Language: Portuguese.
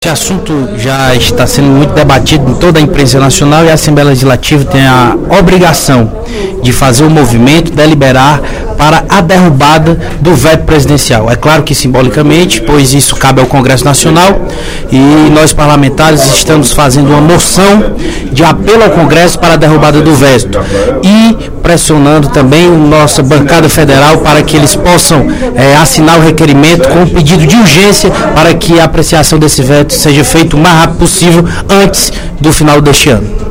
Esse assunto já está sendo muito debatido em toda a imprensa nacional e a Assembleia Legislativa tem a obrigação de fazer o movimento, deliberar para a derrubada do veto presidencial. É claro que simbolicamente, pois isso cabe ao Congresso Nacional e nós parlamentares estamos fazendo uma moção de apelo ao Congresso para a derrubada do veto e pressionando também a nossa bancada federal para que eles possam assinar o requerimento com um pedido de urgência para que a apreciação desse veto seja feito o mais rápido possível antes do final deste ano.